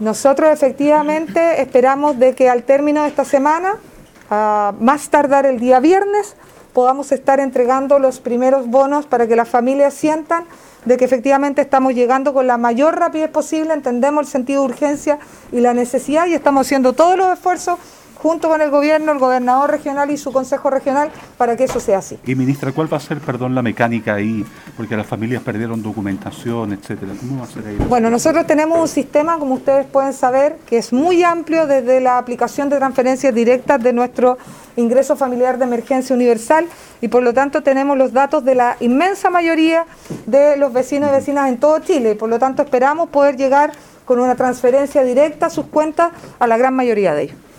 Nosotros efectivamente esperamos de que al término de esta semana, más tardar el día viernes, podamos estar entregando los primeros bonos para que las familias sientan de que efectivamente estamos llegando con la mayor rapidez posible, entendemos el sentido de urgencia y la necesidad y estamos haciendo todos los esfuerzos junto con el gobierno, el gobernador regional y su consejo regional para que eso sea así. Y ministra, ¿cuál va a ser, la mecánica ahí? Porque las familias perdieron documentación, etcétera. ¿Cómo va a ser ahí? Bueno, nosotros tenemos un sistema, como ustedes pueden saber, que es muy amplio desde la aplicación de transferencias directas de nuestro ingreso familiar de emergencia universal y por lo tanto tenemos los datos de la inmensa mayoría de los vecinos y vecinas en todo Chile y por lo tanto esperamos poder llegar con una transferencia directa a sus cuentas a la gran mayoría de ellos.